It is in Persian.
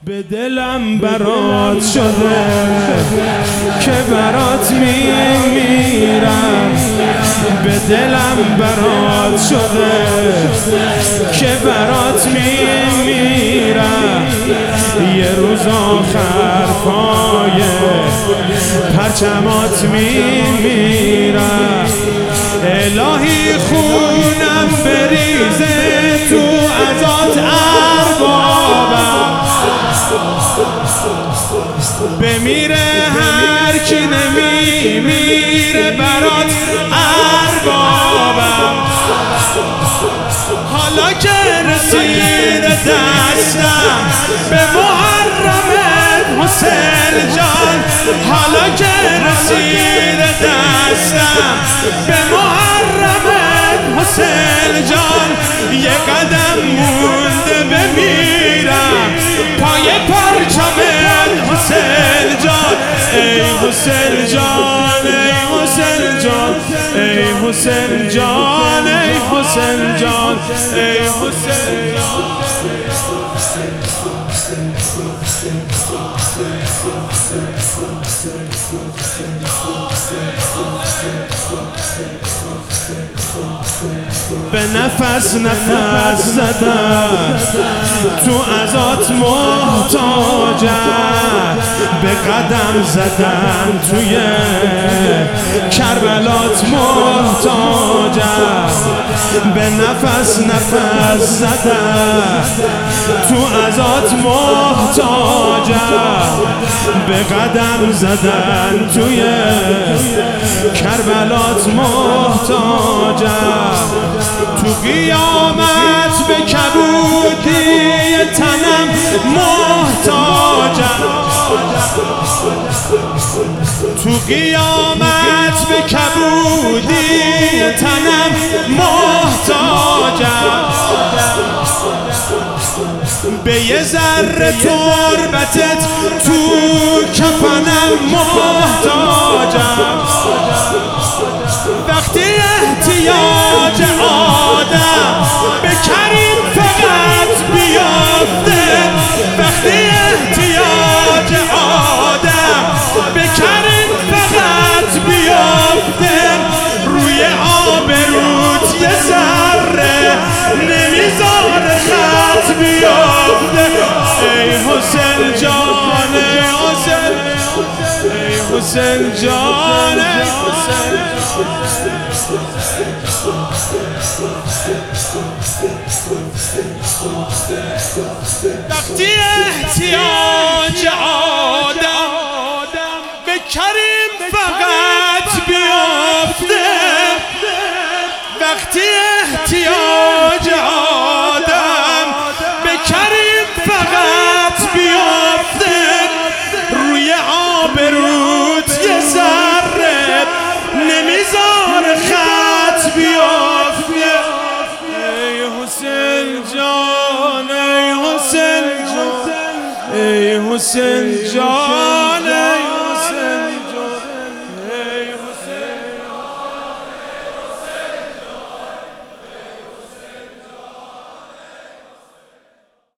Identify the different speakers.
Speaker 1: به دلم برات شده که برات میمیرم، به دلم برات شده که برات میمیرم. یه روز آخر پای پرچمات میمیرم. الهی خونم بریزه تو عزات اربابم، بمیره هر کی نمیمیره برات اربابم. حالا که رسید دستم به محرمت حسین جان، حالا که رسید دستم به محرمت حسین جان، یه قدم مونده بمیرم پای پرچمت حسین جان. ای حسین جان، ای حسین جان، ای حسین جان، ای حسین جان، ای حسین جان. به نفس نفس زدم تو عزات محتاجم، به قدم زدم توی کربلات محتاجم. به نفس نفس زدم تو عزات محتاجم، به قدم زدن توی کربلات محتاجم. تو قیامت به کبودی تنم محتاجم، تو قیامت به کبودی تنم محتاجم. به یه ذره تربتت تو کفنم محتاجم. وقتی احتیاج آدم به کریم فقط بیافته، وقتی احتیاج آدم به کریم فقط بیافته، روی آبروت یه ذره نمیذاره خط بیافته. ای حسین جان، ای حسین، ای حسین جان، ای حسین جان. وقتی